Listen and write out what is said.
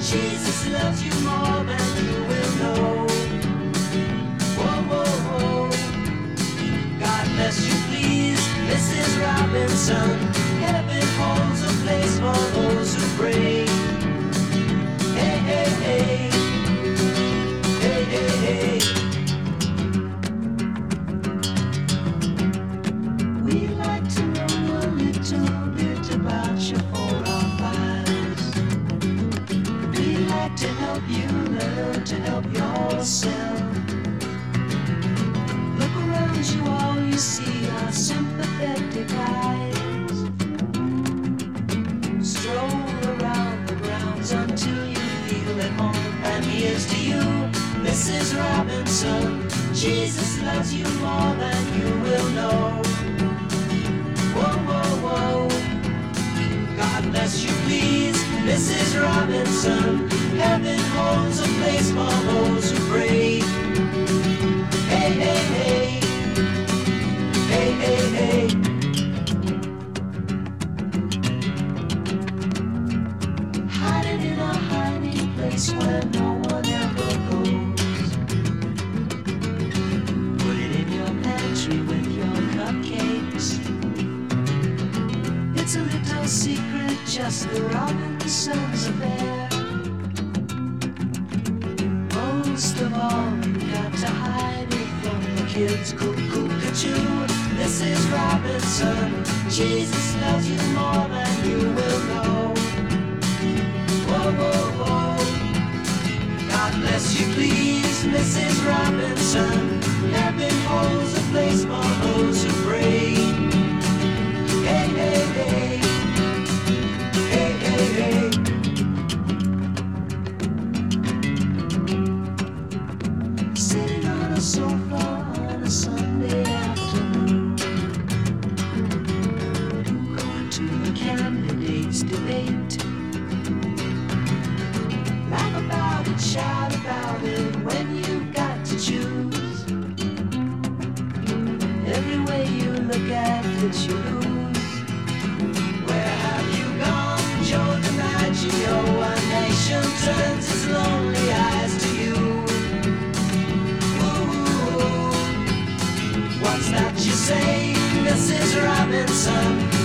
Jesus loves you more than you will know. Whoa, whoa, whoa. God bless you, please, Mrs. Robinson. Heaven holds a place for those who pray. Hey, hey, hey. Hey, hey, hey. We'd like to know a little bit about your 405s. We'd like to help you learn to help yourself. Look around you, all you see are sympathetic eyes. Stroll around the grounds until you feel at home. And here's to you, Mrs. Robinson. Jesus loves you more than you will know. Whoa, whoa, whoa. God bless you, please, Mrs. Robinson. Heaven holds a place for those who pray. Hey, hey, hey. Hey, hey, hey. Hiding in a hiding place where no one ever goes. Put it in your pantry with your cupcakes. It's a little secret, just the Robinsons affair. Most of all, you got to hide it from the kids. Cuckoo-ca-choo, Mrs. Robinson. Jesus loves you more than you will know. Whoa, whoa, whoa. God bless you, please, Mrs. Robinson. Heaven holds a place for those who pray. Hey, hey, hey. Hey, hey, hey. Sitting on a sofa on a Sunday afternoon, going to the candidates' debate. Laugh about it, shout about it when you've got to choose. Every way you look at it, you lose. Where have you gone, Joe DiMaggio? A nation turns its lonely eyes to you. Ooh, what's that you say, Mrs. Robinson?